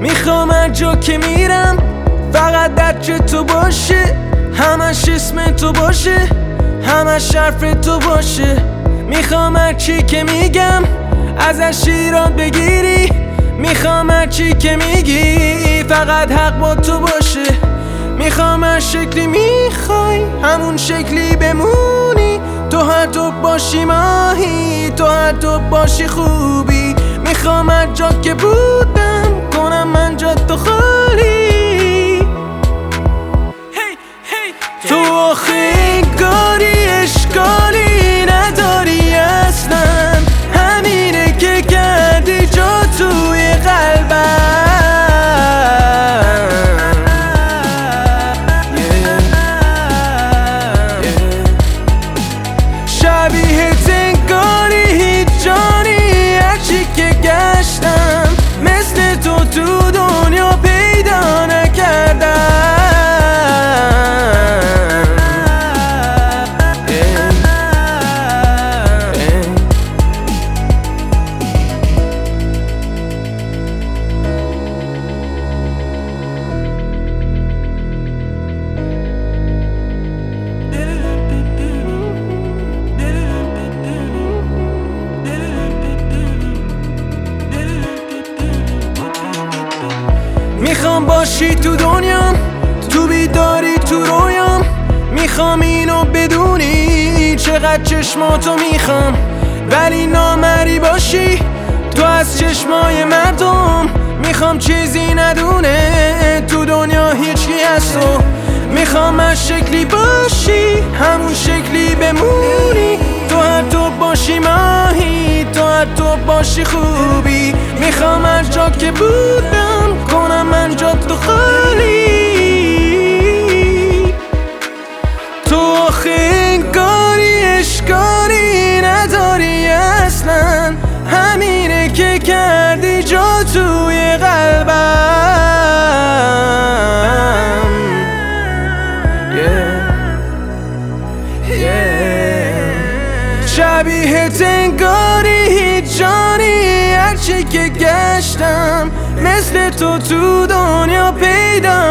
میخوام هر جا که میرم فقط درک تو باشه، همش اسم تو باشه، همش حرف تو باشه. میخوام هر چی که میگم ازش ایراد بگیری، میخوام هر چی که میگی فقط حق با تو باشه. میخوام هر شکلی میخوای همون شکلی بمونی، تو هر تو باشی ماهی، تو هر تو باشی خوبی. میخوام هر جا که بودم کنم من جا تو خالی. تو آخه انگاری اشکالی نداری اصلا، همینه که کردی جا توی قلبم. شبیهت انگاری هیچ جانی، هرچی که گشتم مثل تو دنیا پیدا نکردم. میخوام باشی تو دنیام، تو بیداری تو رویام. میخوام اینو بدونی چقدر چشماتو میخوام، ولی نامری باشی تو از چشمای مردم. میخوام چیزی ندونه تو دنیا هیچی از تو. میخوام هر شکلی باشی همون شکلی بمونی، تو هر تو باشی ماهی، تو هر تو باشی خوبی. میخوام هر جا که بودم کنم من جا تو خالی. تو آخه انگاری اشکالی نداری اصلا، همینه که کردی جا توی قلبم. شبیهت انگاری هیچ جانی، هرچی که گشتم مثل تو دنیا پیدا